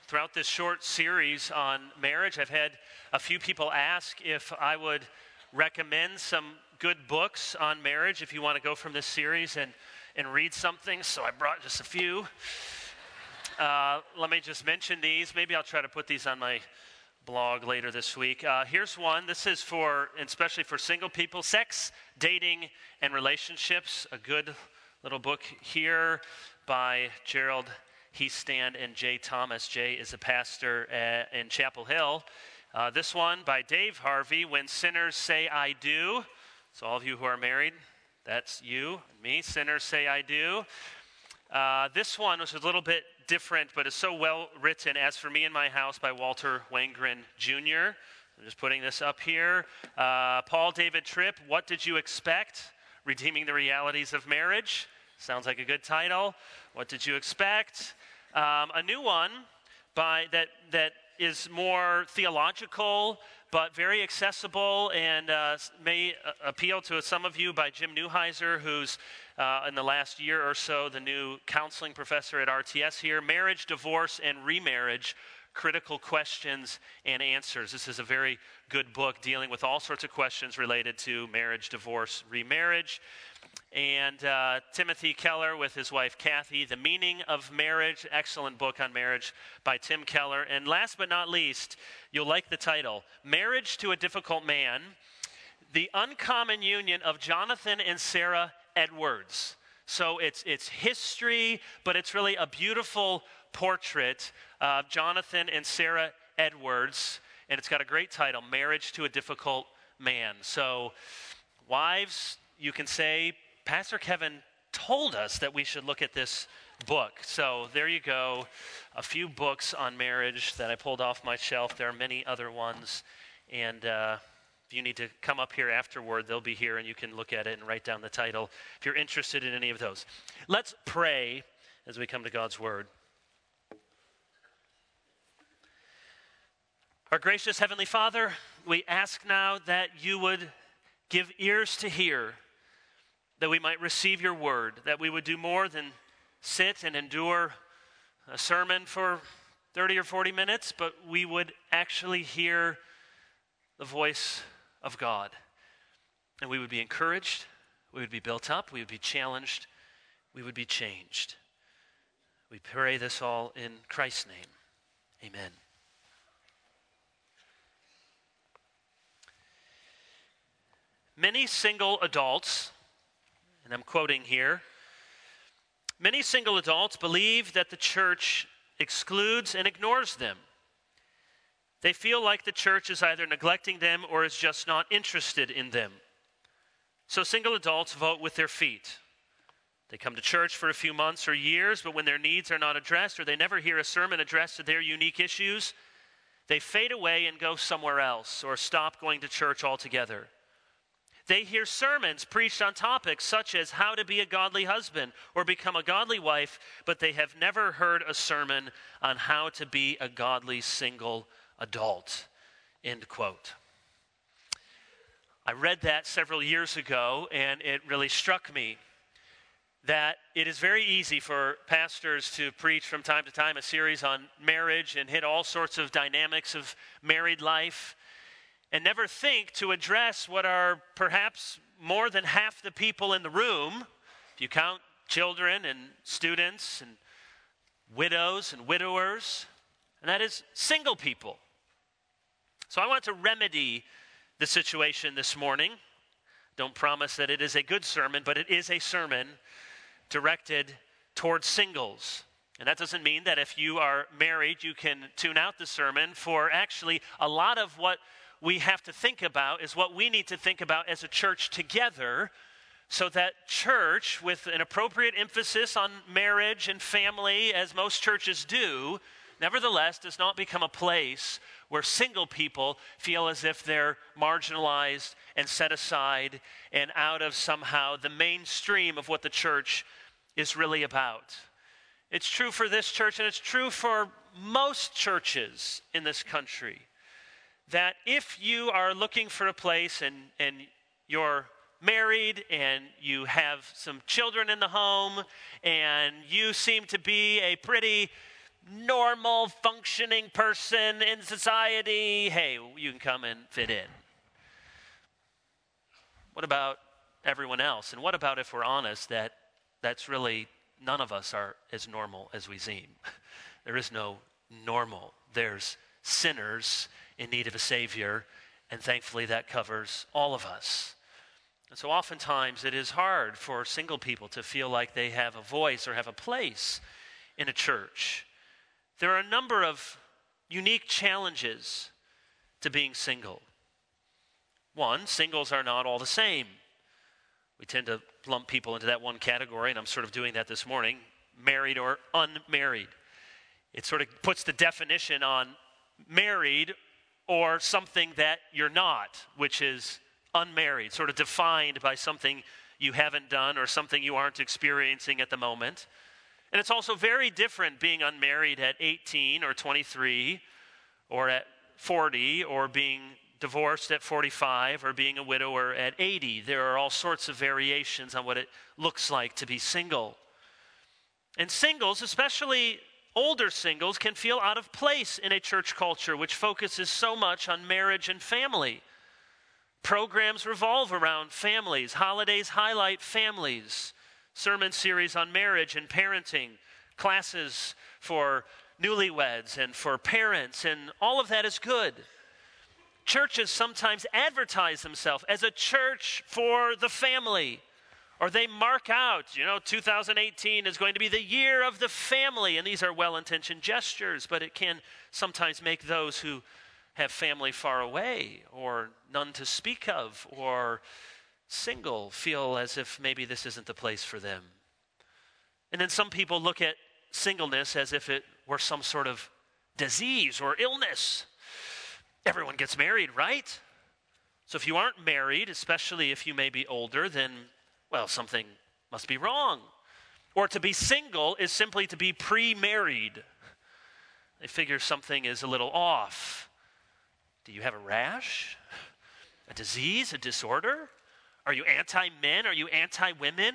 Throughout this short series on marriage, I've had a few people ask if I would recommend some good books on marriage if you want to go from this series and read something, so I brought just a few. Let me just mention these. Maybe I'll try to put these on my blog later this week. Here's one. This is for, especially for single people, Sex, Dating, and Relationships. A good little book here by Gerald Heastand and Jay Thomas. Jay is a pastor in Chapel Hill. This one by Dave Harvey, When Sinners Say I Do. So all of you who are married, that's you and me. Sinners Say I Do. This one was a little bit different, but it's so well written. As for Me and My House by Walter Wangerin Jr. I'm just putting this up here. Paul David Tripp, What Did You Expect? Redeeming the Realities of Marriage. Sounds like a good title. What Did You Expect? A new one by that is more theological, but very accessible and may appeal to some of you, by Jim Neuheiser, who's in the last year or so the new counseling professor at RTS here. Marriage, Divorce, and Remarriage, Critical Questions and Answers. This is a very good book dealing with all sorts of questions related to marriage, divorce, remarriage. And Timothy Keller with his wife Kathy, The Meaning of Marriage, excellent book on marriage by Tim Keller. And last but not least, you'll like the title, Marriage to a Difficult Man, The Uncommon Union of Jonathan and Sarah Edwards. So it's history, but it's really a beautiful portrait of Jonathan and Sarah Edwards, and it's got a great title, Marriage to a Difficult Man. So wives, you can say, Pastor Kevin told us that we should look at this book. So there you go, a few books on marriage that I pulled off my shelf. There are many other ones, and if you need to come up here afterward, they'll be here, and you can look at it and write down the title if you're interested in any of those. Let's pray as we come to God's Word. Our gracious Heavenly Father, we ask now that you would give ears to hear, that we might receive your word, that we would do more than sit and endure a sermon for 30 or 40 minutes, but we would actually hear the voice of God. And we would be encouraged, we would be built up, we would be challenged, we would be changed. We pray this all in Christ's name. Amen. Many single adults, and I'm quoting here, many single adults believe that the church excludes and ignores them. They feel like the church is either neglecting them or is just not interested in them. So single adults vote with their feet. They come to church for a few months or years, but when their needs are not addressed or they never hear a sermon addressed to their unique issues, they fade away and go somewhere else or stop going to church altogether. They hear sermons preached on topics such as how to be a godly husband or become a godly wife, but they have never heard a sermon on how to be a godly single adult. End quote. I read that several years ago, and it really struck me that it is very easy for pastors to preach from time to time a series on marriage and hit all sorts of dynamics of married life, and never think to address what are perhaps more than half the people in the room, if you count children and students and widows and widowers, and that is single people. So I want to remedy the situation this morning. Don't promise that it is a good sermon, but it is a sermon directed towards singles. And that doesn't mean that if you are married, you can tune out the sermon, for actually a lot of what we have to think about is what we need to think about as a church together, so that church, with an appropriate emphasis on marriage and family, as most churches do, nevertheless does not become a place where single people feel as if they're marginalized and set aside and out of somehow the mainstream of what the church is really about. It's true for this church, and it's true for most churches in this country, that if you are looking for a place and you're married and you have some children in the home and you seem to be a pretty normal functioning person in society, hey, you can come and fit in. What about everyone else? And what about if we're honest that that's really none of us are as normal as we seem? There is no normal. There's sinners in need of a Savior, and thankfully that covers all of us. And so oftentimes it is hard for single people to feel like they have a voice or have a place in a church. There are a number of unique challenges to being single. One, singles are not all the same. We tend to lump people into that one category, and I'm sort of doing that this morning, married or unmarried. It sort of puts the definition on married or something that you're not, which is unmarried, sort of defined by something you haven't done or something you aren't experiencing at the moment. And it's also very different being unmarried at 18 or 23 or at 40 or being divorced at 45 or being a widower at 80. There are all sorts of variations on what it looks like to be single. And singles, especially older singles, can feel out of place in a church culture which focuses so much on marriage and family. Programs revolve around families. Holidays highlight families. Sermon series on marriage and parenting. Classes for newlyweds and for parents, and all of that is good. Churches sometimes advertise themselves as a church for the family, or they mark out, 2018 is going to be the year of the family, and these are well-intentioned gestures, but it can sometimes make those who have family far away, or none to speak of, or single feel as if maybe this isn't the place for them. And then some people look at singleness as if it were some sort of disease or illness. Everyone gets married, right? So if you aren't married, especially if you may be older, then, well, something must be wrong. Or to be single is simply to be pre-married. They figure something is a little off. Do you have a rash? A disease? A disorder? Are you anti-men? Are you anti-women?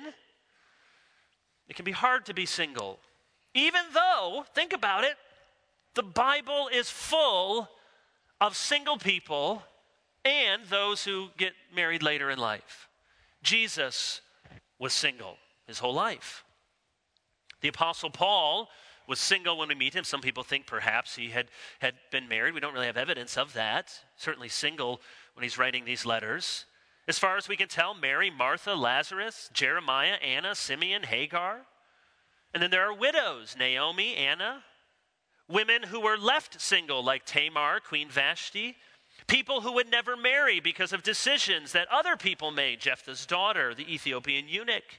It can be hard to be single. Even though, think about it, the Bible is full of single people and those who get married later in life. Jesus was single his whole life. The Apostle Paul was single when we meet him. Some people think perhaps he had been married. We don't really have evidence of that. Certainly single when he's writing these letters. As far as we can tell, Mary, Martha, Lazarus, Jeremiah, Anna, Simeon, Hagar. And then there are widows, Naomi, Anna. Women who were left single, like Tamar, Queen Vashti. People who would never marry because of decisions that other people made, Jephthah's daughter, the Ethiopian eunuch.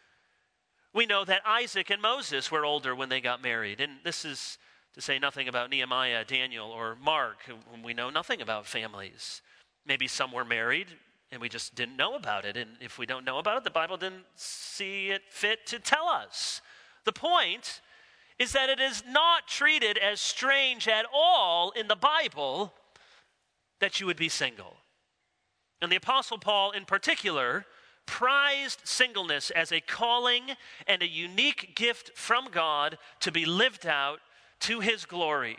We know that Isaac and Moses were older when they got married. And this is to say nothing about Nehemiah, Daniel, or Mark, whom we know nothing about families. Maybe some were married and we just didn't know about it. And if we don't know about it, the Bible didn't see it fit to tell us. The point is that it is not treated as strange at all in the Bible that you would be single. And the Apostle Paul in particular prized singleness as a calling and a unique gift from God to be lived out to his glory.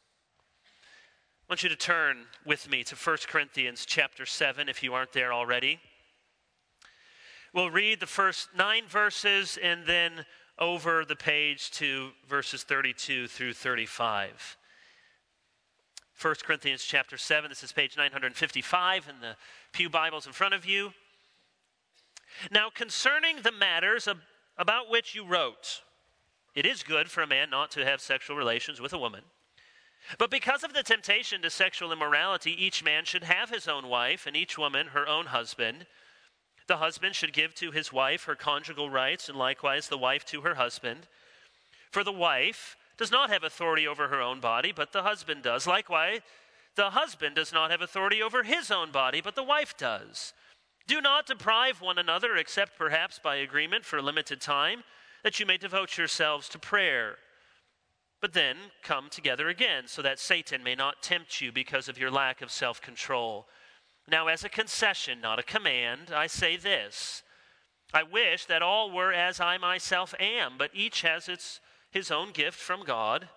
I want you to turn with me to 1 Corinthians chapter 7 if you aren't there already. We'll read the first 9 verses and then over the page to verses 32 through 35. 1 Corinthians chapter 7, this is page 955 in the Pew Bibles in front of you. Now concerning the matters about which you wrote, it is good for a man not to have sexual relations with a woman. But because of the temptation to sexual immorality, each man should have his own wife, and each woman her own husband. The husband should give to his wife her conjugal rights, and likewise the wife to her husband. For the wife does not have authority over her own body, but the husband does. Likewise, the husband does not have authority over his own body, but the wife does. Do not deprive one another, except perhaps by agreement for a limited time, that you may devote yourselves to prayer. But then come together again, so that Satan may not tempt you because of your lack of self-control. Now, as a concession, not a command, I say this. I wish that all were as I myself am, but each has his own gift from God,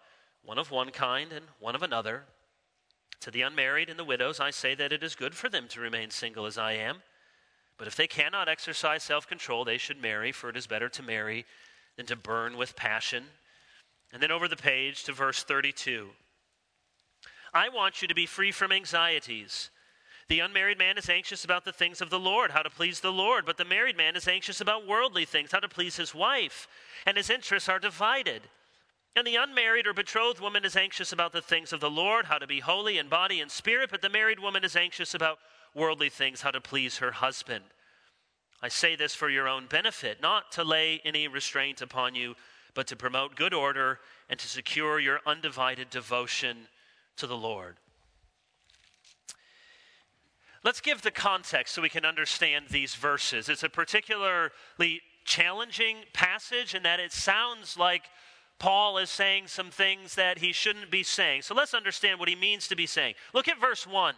one of one kind and one of another. To the unmarried and the widows, I say that it is good for them to remain single as I am. But if they cannot exercise self-control, they should marry, for it is better to marry than to burn with passion. And then over the page to verse 32. I want you to be free from anxieties. The unmarried man is anxious about the things of the Lord, how to please the Lord. But the married man is anxious about worldly things, how to please his wife. And his interests are divided. And the unmarried or betrothed woman is anxious about the things of the Lord, how to be holy in body and spirit. But the married woman is anxious about worldly things, how to please her husband. I say this for your own benefit, not to lay any restraint upon you, but to promote good order and to secure your undivided devotion to the Lord. Let's give the context so we can understand these verses. It's a particularly challenging passage in that it sounds like Paul is saying some things that he shouldn't be saying. So let's understand what he means to be saying. Look at verse 1.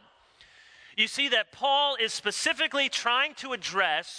You see that Paul is specifically trying to address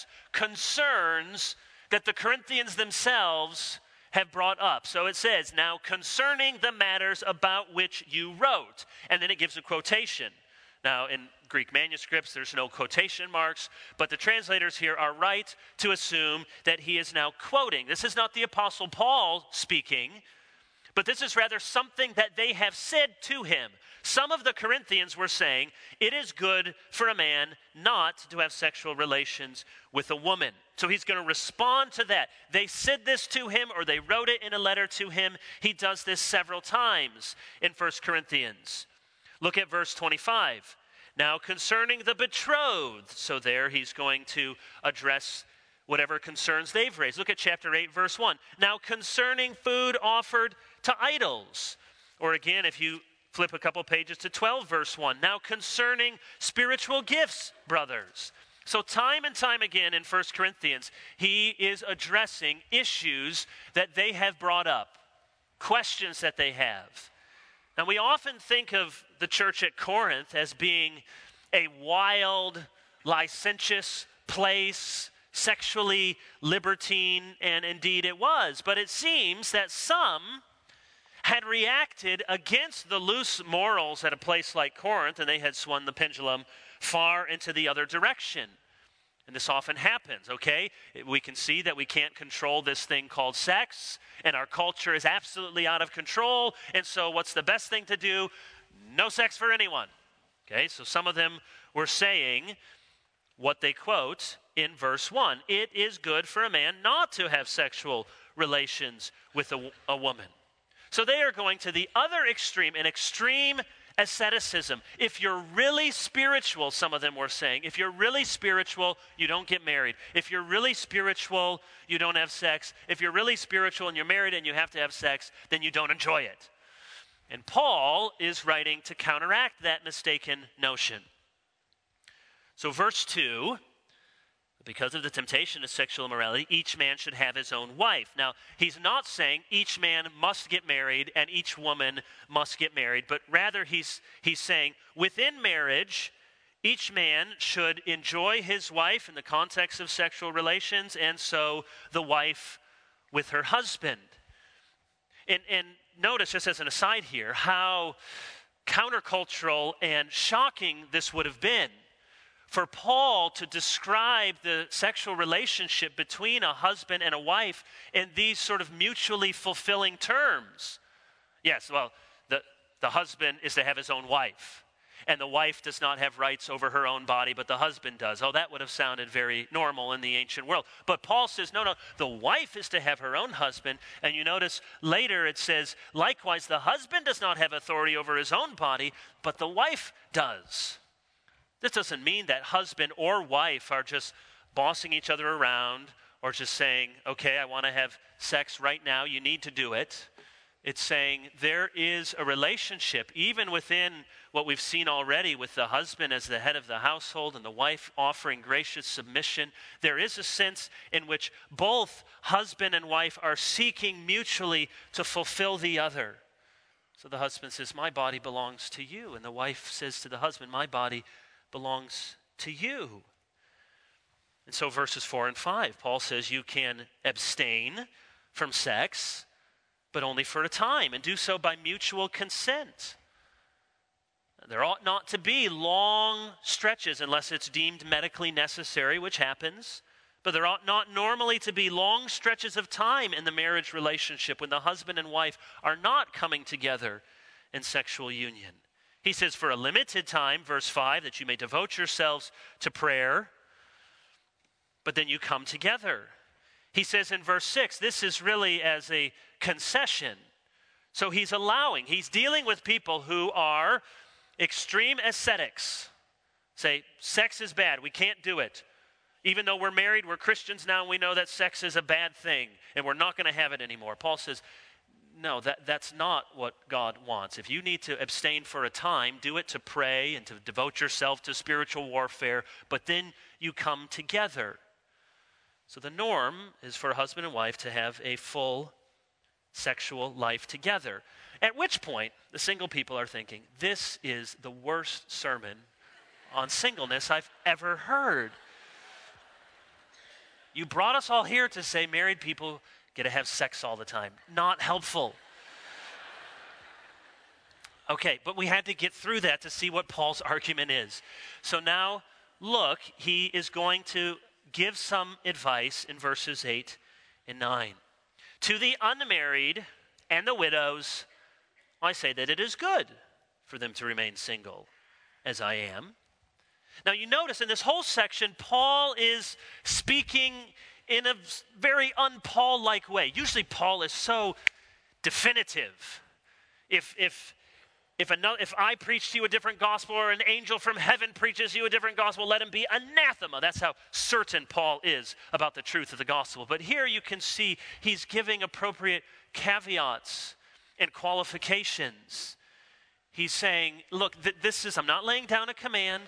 concerns that the Corinthians themselves have brought up. So it says, now concerning the matters about which you wrote. And then it gives a quotation. Now in Greek manuscripts, there's no quotation marks, but the translators here are right to assume that he is now quoting. This is not the Apostle Paul speaking, but this is rather something that they have said to him. Some of the Corinthians were saying, it is good for a man not to have sexual relations with a woman. So he's going to respond to that. They said this to him, or they wrote it in a letter to him. He does this several times in 1 Corinthians. Look at verse 25. Now concerning the betrothed. So there he's going to address whatever concerns they've raised. Look at chapter 8, verse 1. Now concerning food offered to idols. Or again, if you flip a couple pages to 12, verse 1. Now concerning spiritual gifts, brothers. So time and time again in 1 Corinthians, he is addressing issues that they have brought up, questions that they have. Now we often think of the church at Corinth as being a wild, licentious place, sexually libertine, and indeed it was. But it seems that some had reacted against the loose morals at a place like Corinth, and they had swung the pendulum far into the other direction. And this often happens, okay? We can see that we can't control this thing called sex, and our culture is absolutely out of control, and so what's the best thing to do? No sex for anyone. Okay, so some of them were saying what they quote in verse 1. It is good for a man not to have sexual relations with a woman. So they are going to the other extreme, an extreme asceticism. If you're really spiritual, some of them were saying, if you're really spiritual, you don't get married. If you're really spiritual, you don't have sex. If you're really spiritual and you're married and you have to have sex, then you don't enjoy it. And Paul is writing to counteract that mistaken notion. So verse 2, because of the temptation of sexual immorality, each man should have his own wife. Now, he's not saying each man must get married and each woman must get married, but rather he's saying within marriage, each man should enjoy his wife in the context of sexual relations, and so the wife with her husband. And notice, just as an aside here, how countercultural and shocking this would have been for Paul to describe the sexual relationship between a husband and a wife in these sort of mutually fulfilling terms. Yes, well, the husband is to have his own wife, and the wife does not have rights over her own body, but the husband does. Oh, that would have sounded very normal in the ancient world. But Paul says, no, the wife is to have her own husband, and you notice later it says, likewise, the husband does not have authority over his own body, but the wife does. This doesn't mean that husband or wife are just bossing each other around or just saying, okay, I want to have sex right now, you need to do it. It's saying there is a relationship, even within what we've seen already with the husband as the head of the household and the wife offering gracious submission. There is a sense in which both husband and wife are seeking mutually to fulfill the other. So the husband says, my body belongs to you. And the wife says to the husband, my body belongs to you. And so verses 4 and 5, Paul says you can abstain from sex, but only for a time, and do so by mutual consent. There ought not to be long stretches unless it's deemed medically necessary, which happens. But there ought not normally to be long stretches of time in the marriage relationship when the husband and wife are not coming together in sexual union. He says, for a limited time, verse 5, that you may devote yourselves to prayer, but then you come together. He says in verse 6, this is really as a concession. So he's dealing with people who are extreme ascetics. Say, sex is bad, we can't do it. Even though we're married, we're Christians now, and we know that sex is a bad thing, and we're not going to have it anymore. Paul says, no, that's not what God wants. If you need to abstain for a time, do it to pray and to devote yourself to spiritual warfare, but then you come together. So the norm is for a husband and wife to have a full sexual life together. At which point, the single people are thinking, this is the worst sermon on singleness I've ever heard. You brought us all here to say married people get to have sex all the time. Not helpful. Okay, but we had to get through that to see what Paul's argument is. So now, look, he is going to give some advice in verses 8 and 9. To the unmarried and the widows, I say that it is good for them to remain single, as I am. Now you notice in this whole section, Paul is speaking in a very un-Paul-like way. Usually Paul is so definitive. If I preach to you a different gospel or an angel from heaven preaches you a different gospel, let him be anathema. That's how certain Paul is about the truth of the gospel. But here you can see he's giving appropriate caveats and qualifications. He's saying, look, I'm not laying down a command.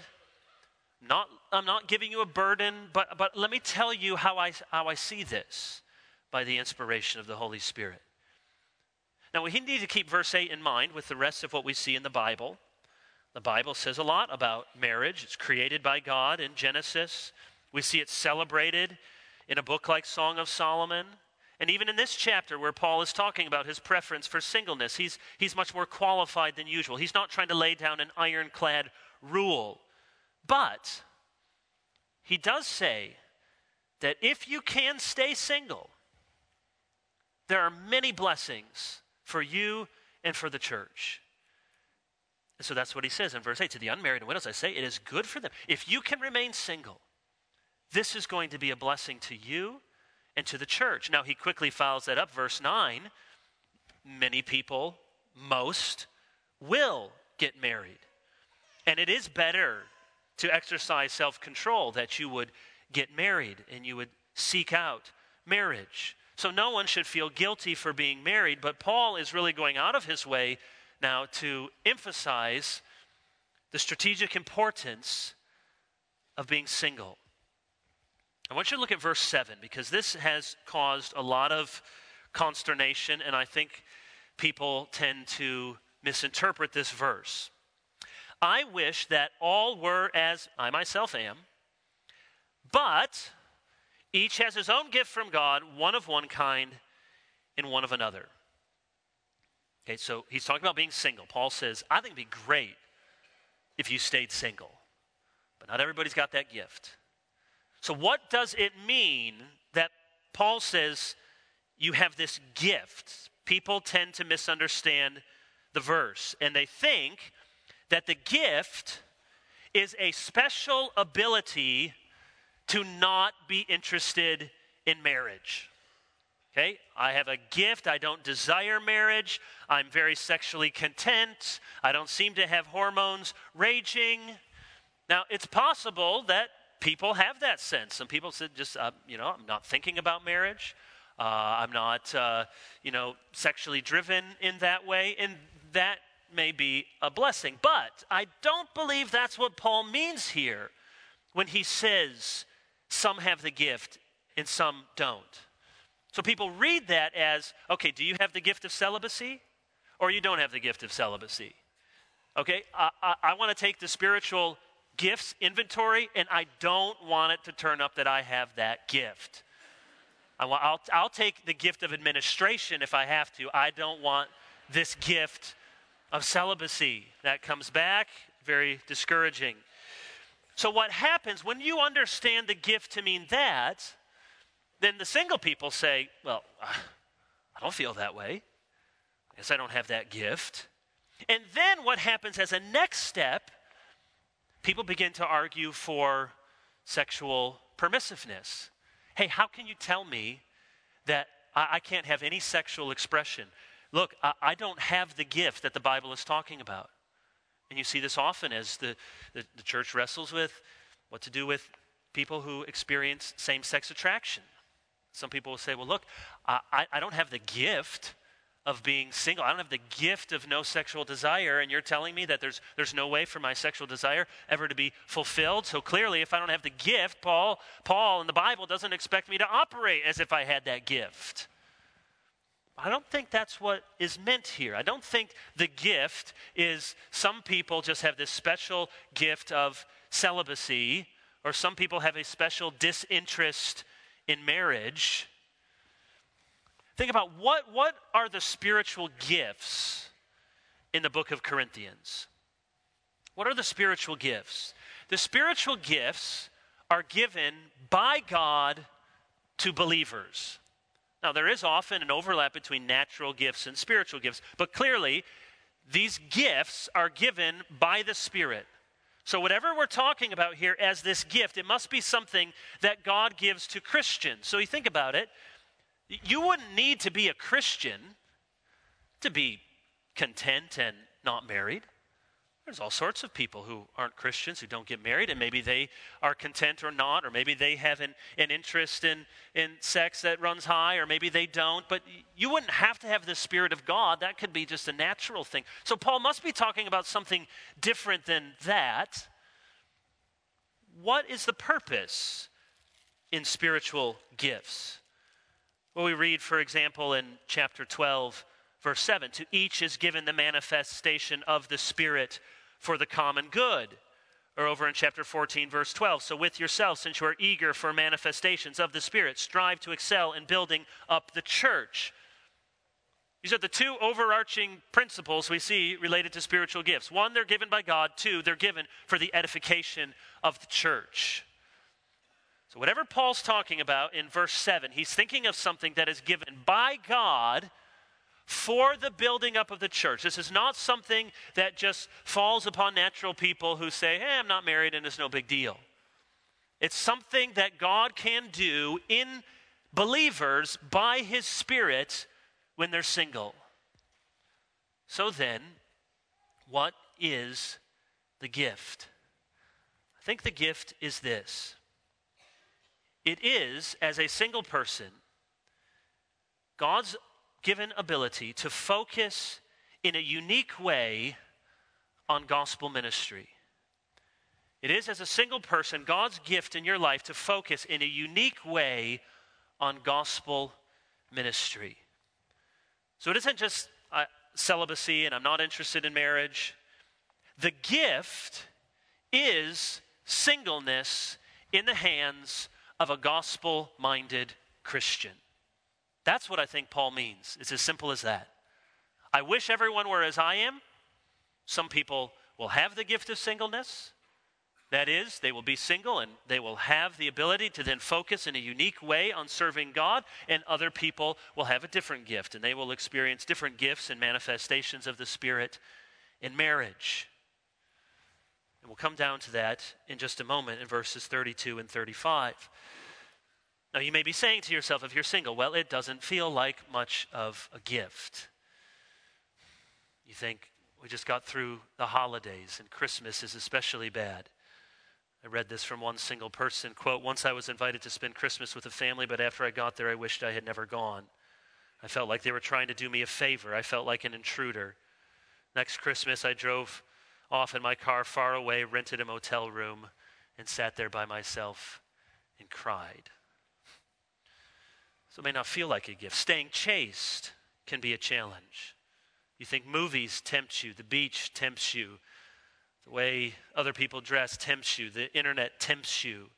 I'm not giving you a burden, but let me tell you how I see this by the inspiration of the Holy Spirit. Now, we need to keep verse 8 in mind with the rest of what we see in the Bible. The Bible says a lot about marriage. It's created by God in Genesis. We see it celebrated in a book like Song of Solomon. And even in this chapter where Paul is talking about his preference for singleness, he's much more qualified than usual. He's not trying to lay down an ironclad rule. But he does say that if you can stay single, there are many blessings for you and for the church. And so that's what he says in verse 8. To the unmarried and widows, I say, it is good for them. If you can remain single, this is going to be a blessing to you and to the church. Now he quickly follows that up, verse 9. Many people, most, will get married. And it is better to exercise self-control that you would get married and you would seek out marriage. So no one should feel guilty for being married, but Paul is really going out of his way now to emphasize the strategic importance of being single. I want you to look at verse 7 because this has caused a lot of consternation, and I think people tend to misinterpret this verse. I wish that all were as I myself am, but each has his own gift from God, one of one kind and one of another. Okay, so he's talking about being single. Paul says, I think it'd be great if you stayed single, but not everybody's got that gift. So what does it mean that Paul says you have this gift? People tend to misunderstand the verse, and they think that the gift is a special ability to not be interested in marriage. Okay? I have a gift. I don't desire marriage. I'm very sexually content. I don't seem to have hormones raging. Now, it's possible that people have that sense. Some people said I'm not thinking about marriage. I'm not, sexually driven in that way. And that may be a blessing. But I don't believe that's what Paul means here when he says some have the gift and some don't. So people read that as, okay, do you have the gift of celibacy or you don't have the gift of celibacy? Okay, I want to take the spiritual gifts inventory and I don't want it to turn up that I have that gift. I'll take the gift of administration if I have to. I don't want this gift of celibacy. That comes back, very discouraging. So what happens when you understand the gift to mean that, then the single people say, well, I don't feel that way. I guess I don't have that gift. And then what happens as a next step, people begin to argue for sexual permissiveness. Hey, how can you tell me that I can't have any sexual expression? Look, I don't have the gift that the Bible is talking about. And you see this often as the church wrestles with what to do with people who experience same-sex attraction. Some people will say, well, look, I don't have the gift of being single. I don't have the gift of no sexual desire, and you're telling me that there's no way for my sexual desire ever to be fulfilled. So clearly, if I don't have the gift, Paul in the Bible doesn't expect me to operate as if I had that gift. I don't think that's what is meant here. I don't think the gift is some people just have this special gift of celibacy, or some people have a special disinterest in marriage. Think about what are the spiritual gifts in the book of Corinthians? What are the spiritual gifts? The spiritual gifts are given by God to believers. Now, there is often an overlap between natural gifts and spiritual gifts, but clearly, these gifts are given by the Spirit. So whatever we're talking about here as this gift, it must be something that God gives to Christians. So you think about it, you wouldn't need to be a Christian to be content and not married. There's all sorts of people who aren't Christians who don't get married, and maybe they are content or not, or maybe they have an interest in sex that runs high, or maybe they don't. But you wouldn't have to have the Spirit of God. That could be just a natural thing. So Paul must be talking about something different than that. What is the purpose in spiritual gifts? Well, we read, for example, in chapter 12, verse 7, to each is given the manifestation of the Spirit for the common good. Or over in chapter 14, verse 12, so with yourselves, since you are eager for manifestations of the Spirit, strive to excel in building up the church. These are the two overarching principles we see related to spiritual gifts. One, they're given by God. Two, they're given for the edification of the church. So whatever Paul's talking about in verse 7, he's thinking of something that is given by God for the building up of the church. This is not something that just falls upon natural people who say, hey, I'm not married and it's no big deal. It's something that God can do in believers by His Spirit when they're single. So then, what is the gift? I think the gift is this. It is, as a single person, God's given ability to focus in a unique way on gospel ministry. It is, as a single person, God's gift in your life to focus in a unique way on gospel ministry. So it isn't just celibacy and I'm not interested in marriage. The gift is singleness in the hands of a gospel-minded Christian. That's what I think Paul means. It's as simple as that. I wish everyone were as I am. Some people will have the gift of singleness. That is, they will be single and they will have the ability to then focus in a unique way on serving God. And other people will have a different gift and they will experience different gifts and manifestations of the Spirit in marriage. And we'll come down to that in just a moment in verses 32 and 35. Now, you may be saying to yourself, if you're single, well, it doesn't feel like much of a gift. You think, we just got through the holidays, and Christmas is especially bad. I read this from one single person, quote, once I was invited to spend Christmas with a family, but after I got there, I wished I had never gone. I felt like they were trying to do me a favor. I felt like an intruder. Next Christmas, I drove off in my car far away, rented a motel room, and sat there by myself and cried. So it may not feel like a gift. Staying chaste can be a challenge. You think movies tempt you, the beach tempts you, the way other people dress tempts you, the internet tempts you.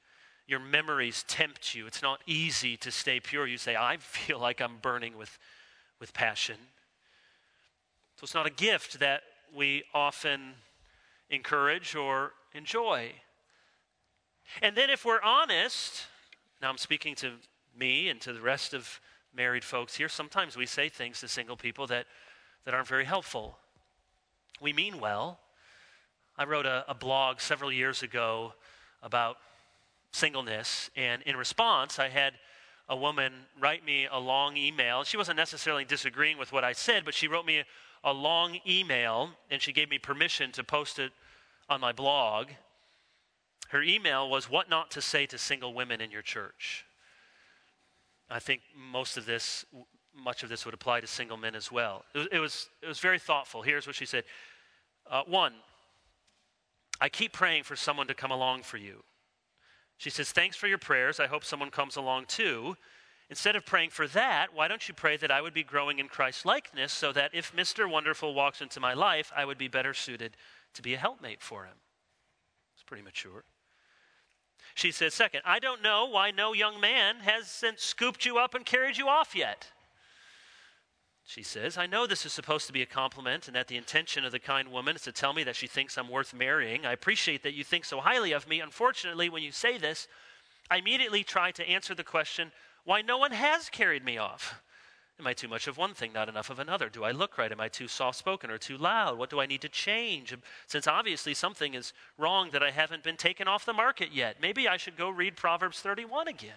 your memories tempt you. It's not easy to stay pure. You say, I feel like I'm burning with passion. So it's not a gift that we often encourage or enjoy. And then if we're honest, now I'm speaking to me and to the rest of married folks here, sometimes we say things to single people that aren't very helpful. We mean well. I wrote a blog several years ago about singleness, and in response, I had a woman write me a long email. She wasn't necessarily disagreeing with what I said, but she wrote me a long email, and she gave me permission to post it on my blog. Her email was, "What not to say to single women in your church." I think much of this would apply to single men as well. It was very thoughtful. Here's what she said. 1, I keep praying for someone to come along for you. She says, thanks for your prayers. I hope someone comes along too. Instead of praying for that, why don't you pray that I would be growing in Christ's likeness so that if Mr. Wonderful walks into my life, I would be better suited to be a helpmate for him. It's pretty mature. She says, 2nd, I don't know why no young man hasn't scooped you up and carried you off yet. She says, I know this is supposed to be a compliment and that the intention of the kind woman is to tell me that she thinks I'm worth marrying. I appreciate that you think so highly of me. Unfortunately, when you say this, I immediately try to answer the question, why no one has carried me off? Am I too much of one thing, not enough of another? Do I look right? Am I too soft-spoken or too loud? What do I need to change? Since obviously something is wrong that I haven't been taken off the market yet. Maybe I should go read Proverbs 31 again.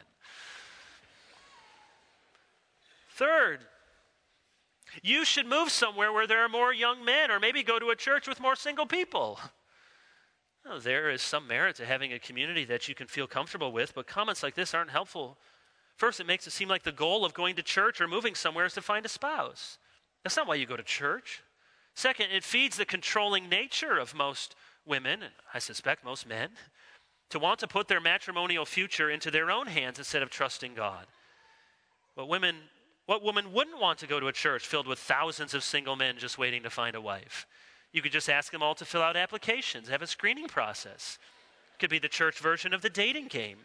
3rd, you should move somewhere where there are more young men, or maybe go to a church with more single people. Well, there is some merit to having a community that you can feel comfortable with, but comments like this aren't helpful. First, it makes it seem like the goal of going to church or moving somewhere is to find a spouse. That's not why you go to church. 2nd, it feeds the controlling nature of most women, and I suspect most men, to want to put their matrimonial future into their own hands instead of trusting God. What woman wouldn't want to go to a church filled with thousands of single men just waiting to find a wife? You could just ask them all to fill out applications, have a screening process. It could be the church version of the dating game.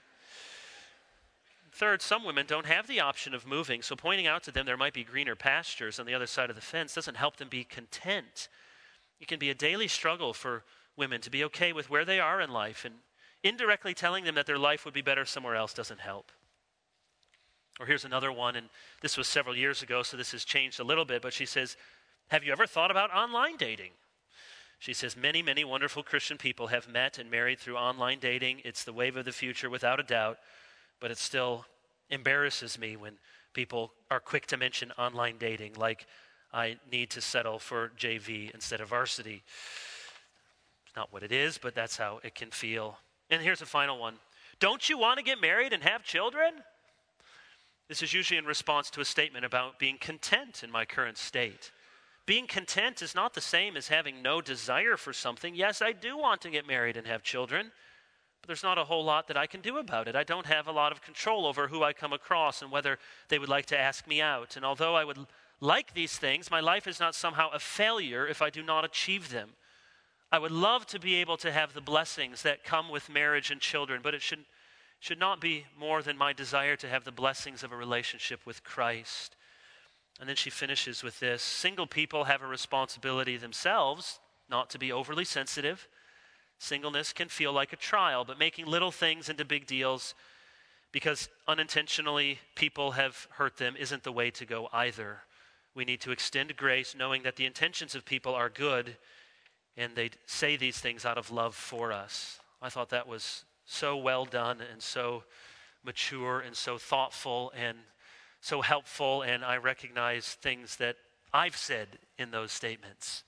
3rd, some women don't have the option of moving, so pointing out to them there might be greener pastures on the other side of the fence doesn't help them be content. It can be a daily struggle for women to be okay with where they are in life, and indirectly telling them that their life would be better somewhere else doesn't help. Or here's another one, and this was several years ago, so this has changed a little bit, but she says, have you ever thought about online dating? She says, many, many wonderful Christian people have met and married through online dating. It's the wave of the future, without a doubt, but it still embarrasses me when people are quick to mention online dating, like I need to settle for JV instead of varsity. It's not what it is, but that's how it can feel. And here's a final one. Don't you want to get married and have children? This is usually in response to a statement about being content in my current state. Being content is not the same as having no desire for something. Yes, I do want to get married and have children, but there's not a whole lot that I can do about it. I don't have a lot of control over who I come across and whether they would like to ask me out. And although I would like these things, my life is not somehow a failure if I do not achieve them. I would love to be able to have the blessings that come with marriage and children, but it should not be more than my desire to have the blessings of a relationship with Christ. And then she finishes with this. Single people have a responsibility themselves not to be overly sensitive. Singleness can feel like a trial, but making little things into big deals because unintentionally people have hurt them isn't the way to go either. We need to extend grace knowing that the intentions of people are good and they say these things out of love for us. I thought that was so well done and so mature and so thoughtful and so helpful, and I recognize things that I've said in those statements.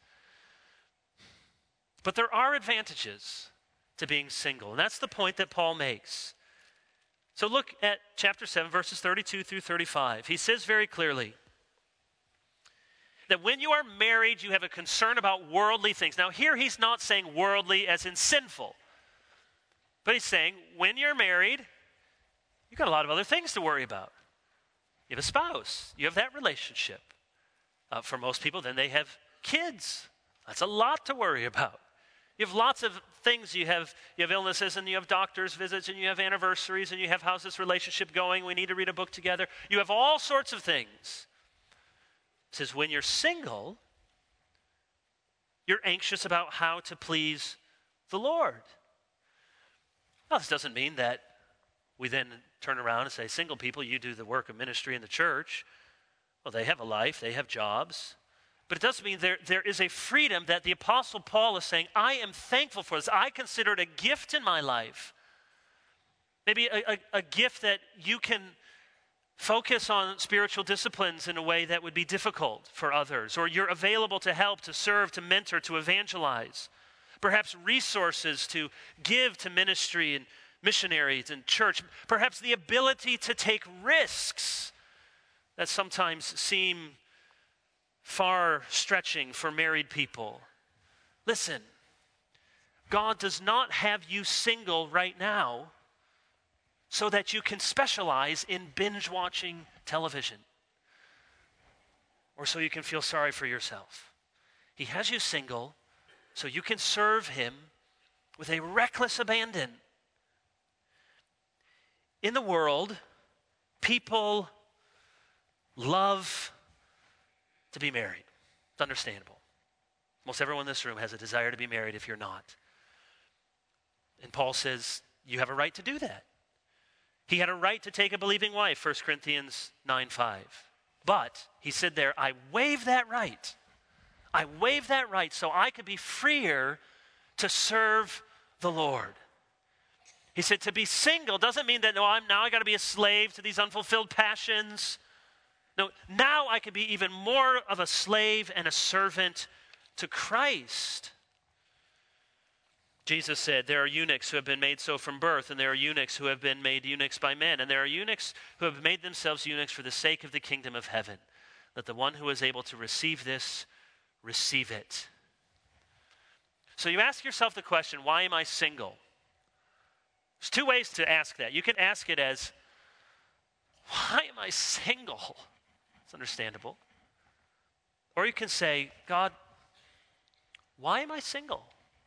But there are advantages to being single, and that's the point that Paul makes. So look at chapter 7, verses 32 through 35. He says very clearly that when you are married, you have a concern about worldly things. Now here he's not saying worldly as in sinful, but he's saying when you're married, you've got a lot of other things to worry about. You have a spouse. You have that relationship. For most people, then they have kids. That's a lot to worry about. You have lots of things. You have illnesses, and you have doctor's visits, and you have anniversaries, and you have how's this relationship going? We need to read a book together. You have all sorts of things. It says when you're single, you're anxious about how to please the Lord. Now, this doesn't mean that we then turn around and say, single people, you do the work of ministry in the church. Well, they have a life, they have jobs. But it does mean there is a freedom that the Apostle Paul is saying, I am thankful for this. I consider it a gift in my life. Maybe a gift that you can focus on spiritual disciplines in a way that would be difficult for others, or you're available to help, to serve, to mentor, to evangelize. Perhaps resources to give to ministry and missionaries and church. Perhaps the ability to take risks that sometimes seem far stretching for married people. Listen, God does not have you single right now so that you can specialize in binge watching television or so you can feel sorry for yourself. He has you single so you can serve him with a reckless abandon. In the world, people love to be married. It's understandable. Most everyone in this room has a desire to be married if you're not. And Paul says, you have a right to do that. He had a right to take a believing wife, 1 Corinthians 9:5. But, he said there, I waive that right. I waive that right so I could be freer to serve the Lord. He said to be single doesn't mean that, I got to be a slave to these unfulfilled passions. No, now I could be even more of a slave and a servant to Christ. Jesus said, there are eunuchs who have been made so from birth, and there are eunuchs who have been made eunuchs by men, and there are eunuchs who have made themselves eunuchs for the sake of the kingdom of heaven. Let the one who is able to receive this, receive it. So you ask yourself the question, why am I single? There's two ways to ask that. You can ask it as, why am I single? It's understandable. Or you can say, God, why am I single?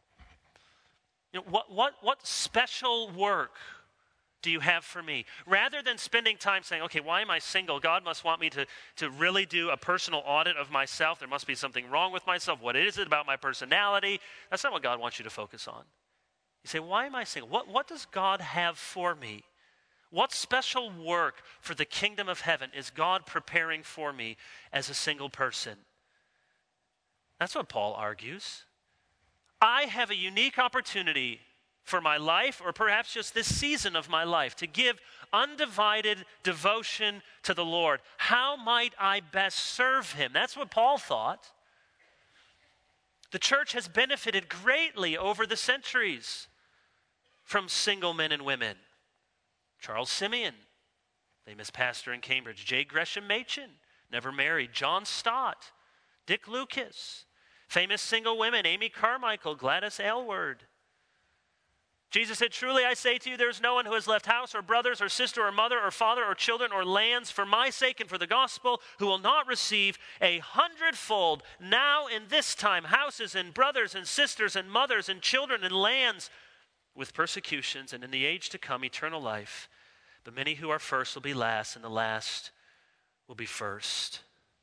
What special work do you have for me? Rather than spending time saying, okay, why am I single? God must want me to really do a personal audit of myself. There must be something wrong with myself. What is it about my personality? That's not what God wants you to focus on. You say, why am I single? What does God have for me? What special work for the kingdom of heaven is God preparing for me as a single person? That's what Paul argues. I have a unique opportunity for my life, or perhaps just this season of my life, to give undivided devotion to the Lord. How might I best serve him? That's what Paul thought. The church has benefited greatly over the centuries from single men and women. Charles Simeon, famous pastor in Cambridge. J. Gresham Machen, never married. John Stott, Dick Lucas. Famous single women, Amy Carmichael, Gladys Aylward. Jesus said, truly I say to you, there is no one who has left house or brothers or sister or mother or father or children or lands for my sake and for the gospel who will not receive 100-fold now in this time, houses and brothers and sisters and mothers and children and lands with persecutions, and in the age to come eternal life. But many who are first will be last, and the last will be first.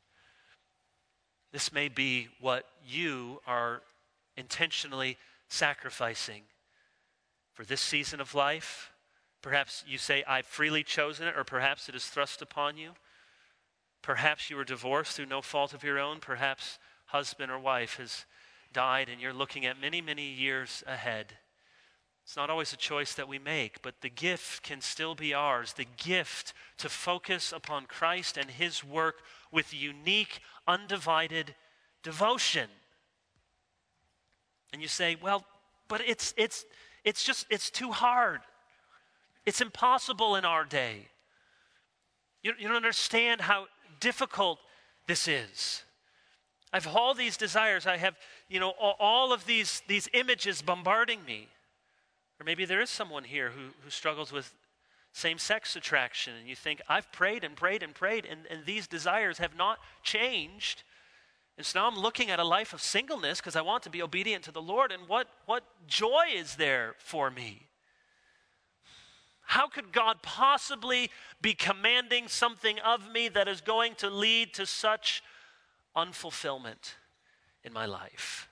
This may be what you are intentionally sacrificing for this season of life. Perhaps you say, I've freely chosen it, or perhaps it is thrust upon you. Perhaps you were divorced through no fault of your own. Perhaps husband or wife has died and you're looking at many, many years ahead. It's not always a choice that we make, but the gift can still be ours. The gift to focus upon Christ and his work with unique, undivided devotion. And you say, well, but it's too hard. It's impossible in our day. You don't understand how difficult this is. I have all these desires. I have, all of these images bombarding me. Or maybe there is someone here who struggles with same-sex attraction, and you think, I've prayed and prayed and prayed, and these desires have not changed. And so now I'm looking at a life of singleness because I want to be obedient to the Lord. And what joy is there for me? How could God possibly be commanding something of me that is going to lead to such unfulfillment in my life?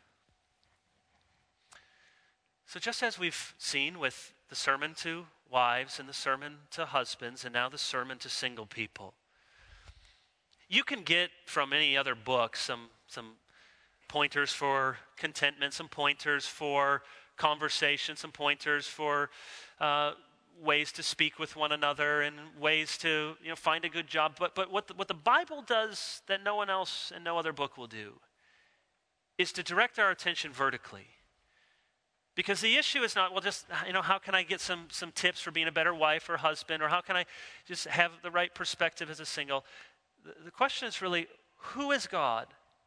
So just as we've seen with the sermon to wives and the sermon to husbands and now the sermon to single people, you can get from any other book some pointers for contentment, some pointers for conversation, some pointers for ways to speak with one another and ways to find a good job. But what the Bible does that no one else and no other book will do is to direct our attention vertically. Because the issue is not, well, just, how can I get some tips for being a better wife or husband, or how can I just have the right perspective as a single? The question is really, who is God?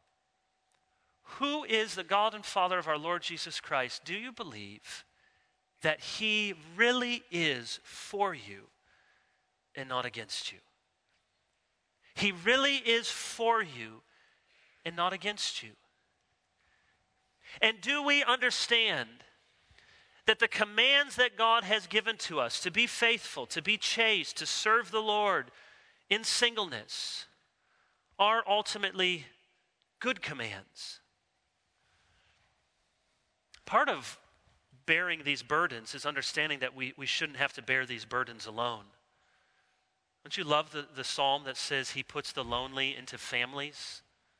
Who is the God and Father of our Lord Jesus Christ? Do you believe that he really is for you and not against you? He really is for you and not against you. And do we understand that the commands that God has given to us to be faithful, to be chaste, to serve the Lord in singleness are ultimately good commands? Part of bearing these burdens is understanding that we shouldn't have to bear these burdens alone. Don't you love the psalm that says he puts the lonely into families?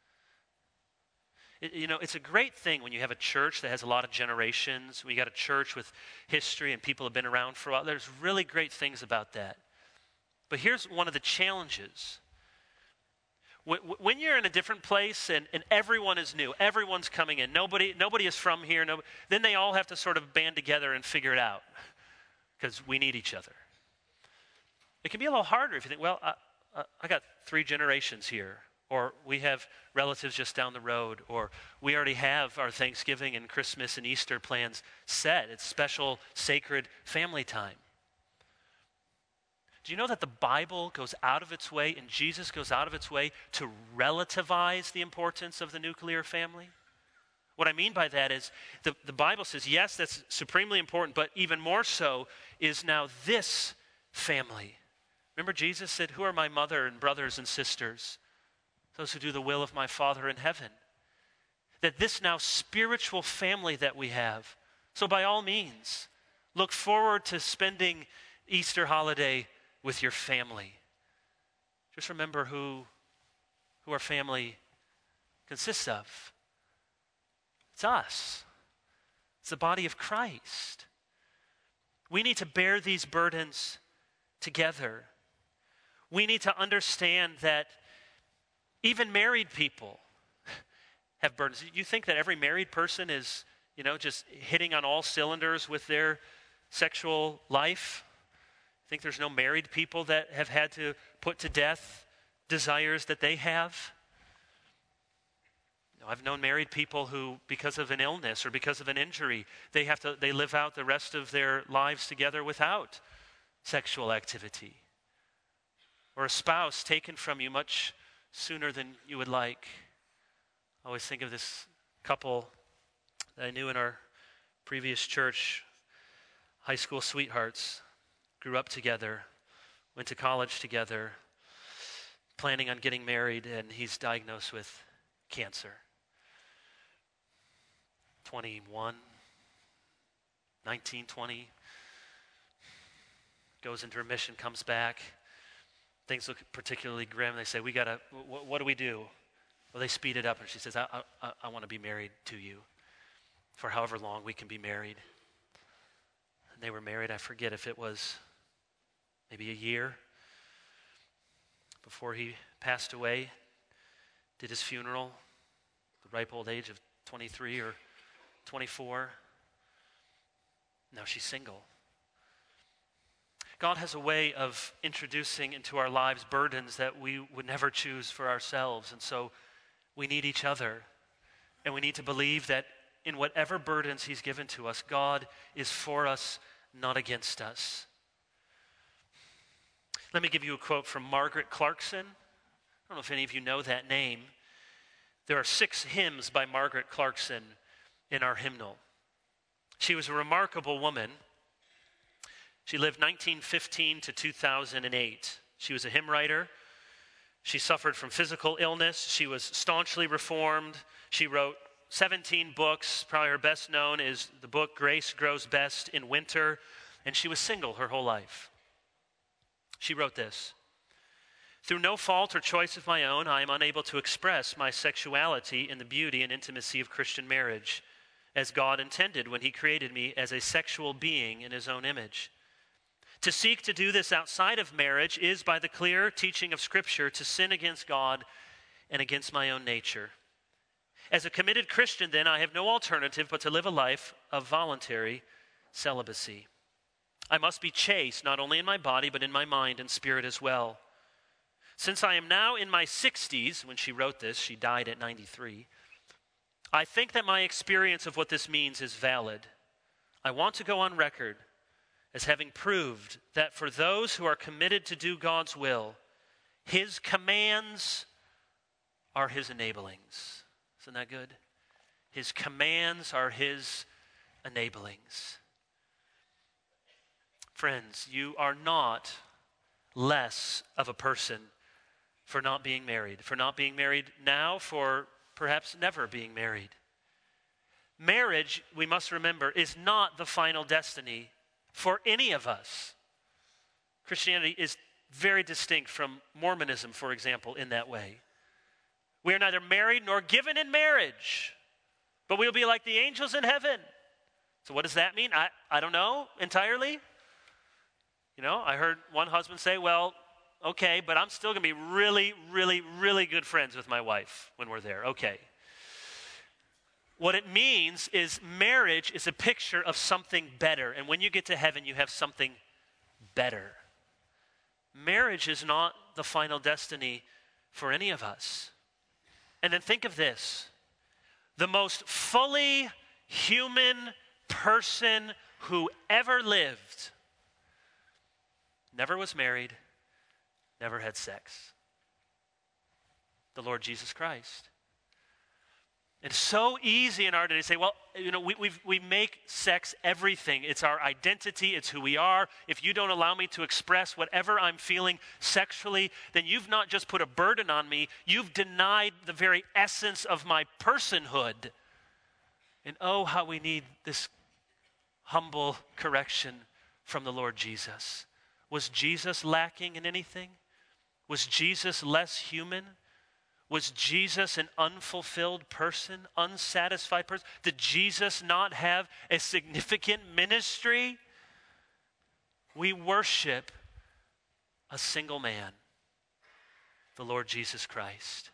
It's a great thing when you have a church that has a lot of generations, when you got a church with history and people have been around for a while. There's really great things about that. But here's one of the challenges. When you're in a different place and everyone is new, everyone's coming in, nobody is from here, then they all have to sort of band together and figure it out because we need each other. It can be a little harder if you think, well, I got 3 generations here, or we have relatives just down the road, or we already have our Thanksgiving and Christmas and Easter plans set. It's special, sacred family time. Do you know that the Bible goes out of its way and Jesus goes out of its way to relativize the importance of the nuclear family? What I mean by that is the Bible says, yes, that's supremely important, but even more so is now this family. Remember Jesus said, who are my mother and brothers and sisters? Those who do the will of my Father in heaven. That this now spiritual family that we have. So by all means, look forward to spending Easter holiday with your family. Just remember who our family consists of. It's us. It's the body of Christ. We need to bear these burdens together. We need to understand that even married people have burdens. You think that every married person is, just hitting on all cylinders with their sexual life? Think there's no married people that have had to put to death desires that they have? I've known married people who, because of an illness or because of an injury, they live out the rest of their lives together without sexual activity. Or a spouse taken from you much sooner than you would like. I always think of this couple that I knew in our previous church, high school sweethearts, grew up together, went to college together, planning on getting married, and he's diagnosed with cancer. 21, 19, 20, goes into remission, comes back. Things look particularly grim. They say, what do we do? Well, they speed it up, and she says, I want to be married to you for however long we can be married. And they were married, I forget if it was maybe a year before he passed away, did his funeral, the ripe old age of 23 or 24. Now she's single. God has a way of introducing into our lives burdens that we would never choose for ourselves. And so we need each other. And we need to believe that in whatever burdens he's given to us, God is for us, not against us. Let me give you a quote from Margaret Clarkson. I don't know if any of you know that name. There are 6 hymns by Margaret Clarkson in our hymnal. She was a remarkable woman. She lived 1915 to 2008. She was a hymn writer. She suffered from physical illness. She was staunchly reformed. She wrote 17 books. Probably her best known is the book Grace Grows Best in Winter. And she was single her whole life. She wrote this: "Through no fault or choice of my own, I am unable to express my sexuality in the beauty and intimacy of Christian marriage, as God intended when he created me as a sexual being in his own image. To seek to do this outside of marriage is, by the clear teaching of Scripture, to sin against God and against my own nature. As a committed Christian, then, I have no alternative but to live a life of voluntary celibacy. I must be chaste, not only in my body, but in my mind and spirit as well. Since I am now in my 60s," when she wrote this, she died at 93, "I think that my experience of what this means is valid. I want to go on record as having proved that for those who are committed to do God's will, his commands are his enablings." Isn't that good? His commands are his enablings. Friends, you are not less of a person for not being married now, for perhaps never being married. Marriage, we must remember, is not the final destiny for any of us. Christianity is very distinct from Mormonism, for example, in that way. We are neither married nor given in marriage, but we'll be like the angels in heaven. So what does that mean? I don't know entirely. I heard one husband say, well, okay, but I'm still going to be really, really, really good friends with my wife when we're there. Okay. What it means is marriage is a picture of something better. And when you get to heaven, you have something better. Marriage is not the final destiny for any of us. And then think of this: the most fully human person who ever lived never was married, never had sex. The Lord Jesus Christ. It's so easy in our day to say, well, we make sex everything. It's our identity. It's who we are. If you don't allow me to express whatever I'm feeling sexually, then you've not just put a burden on me, you've denied the very essence of my personhood. And oh, how we need this humble correction from the Lord Jesus. Was Jesus lacking in anything? Was Jesus less human? Was Jesus an unfulfilled person, unsatisfied person? Did Jesus not have a significant ministry? We worship a single man, the Lord Jesus Christ.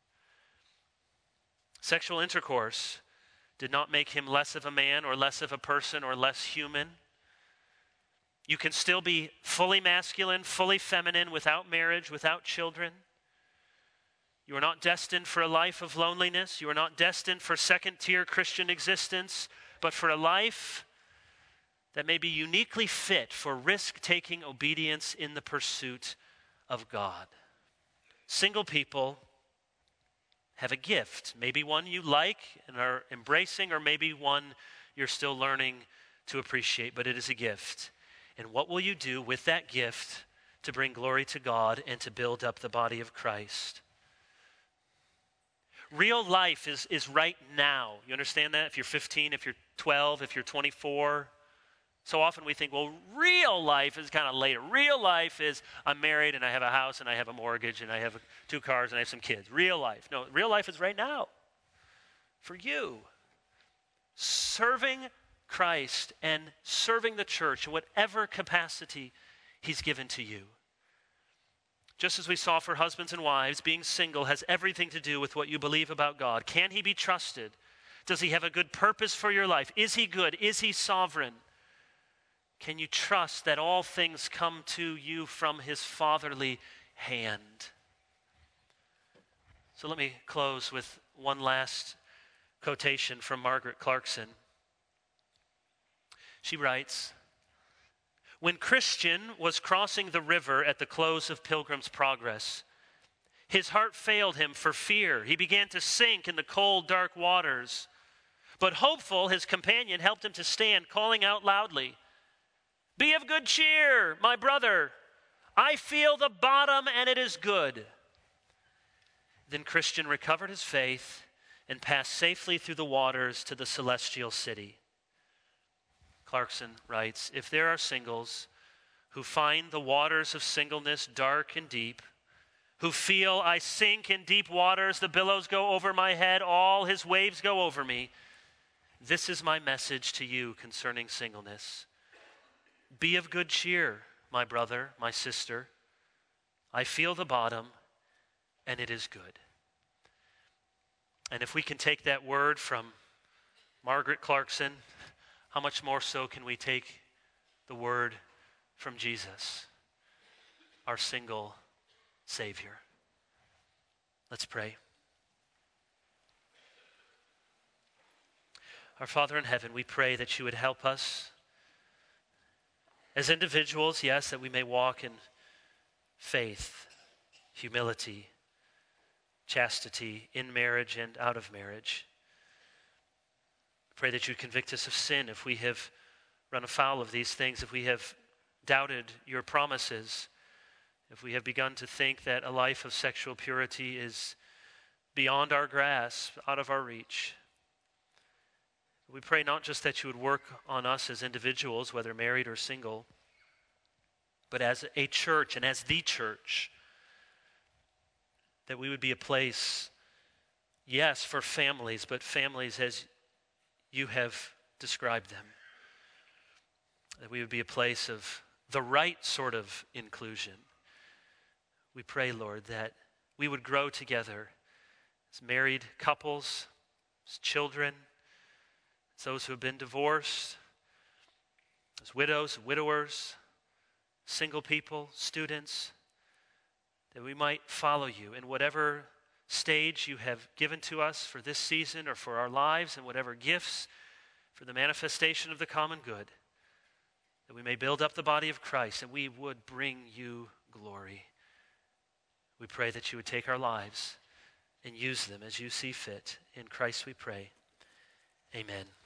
Sexual intercourse did not make him less of a man or less of a person or less human. You can still be fully masculine, fully feminine, without marriage, without children. You are not destined for a life of loneliness. You are not destined for second-tier Christian existence, but for a life that may be uniquely fit for risk-taking obedience in the pursuit of God. Single people have a gift, maybe one you like and are embracing, or maybe one you're still learning to appreciate, but it is a gift. And what will you do with that gift to bring glory to God and to build up the body of Christ? Real life is right now. You understand that? If you're 15, if you're 12, if you're 24. So often we think, well, real life is kind of later. Real life is I'm married and I have a house and I have a mortgage and I have 2 cars and I have some kids. Real life. No, real life is right now. For you. Serving Christ and serving the church in whatever capacity he's given to you. Just as we saw for husbands and wives, being single has everything to do with what you believe about God. Can he be trusted? Does he have a good purpose for your life? Is he good? Is he sovereign? Can you trust that all things come to you from his fatherly hand? So let me close with one last quotation from Margaret Clarkson. She writes, "When Christian was crossing the river at the close of Pilgrim's Progress, His heart failed him for fear. He began to sink in the cold, dark waters. But hopeful, his companion helped him to stand, calling out loudly, "Be of good cheer, my brother. I feel the bottom and it is good." Then Christian recovered his faith and passed safely through the waters to the celestial city. Clarkson writes, if there are singles who find the waters of singleness dark and deep, who feel I sink in deep waters, the billows go over my head, all his waves go over me, this is my message to you concerning singleness. Be of good cheer, my brother, my sister. I feel the bottom, and it is good. And if we can take that word from Margaret Clarkson, how much more so can we take the word from Jesus, our single Savior? Let's pray. Our Father in heaven, we pray that you would help us as individuals, yes, that we may walk in faith, humility, chastity, in marriage and out of marriage. Pray that you convict us of sin if we have run afoul of these things, if we have doubted your promises, if we have begun to think that a life of sexual purity is beyond our grasp, out of our reach. We pray not just that you would work on us as individuals, whether married or single, but as a church and as the church, that we would be a place, yes, for families, but families as you have described them. That we would be a place of the right sort of inclusion. We pray, Lord, that we would grow together as married couples, as children, as those who have been divorced, as widows, widowers, single people, students, that we might follow you in whatever stage you have given to us for this season or for our lives, and whatever gifts for the manifestation of the common good, that we may build up the body of Christ and we would bring you glory. We pray that you would take our lives and use them as you see fit. In Christ we pray. Amen.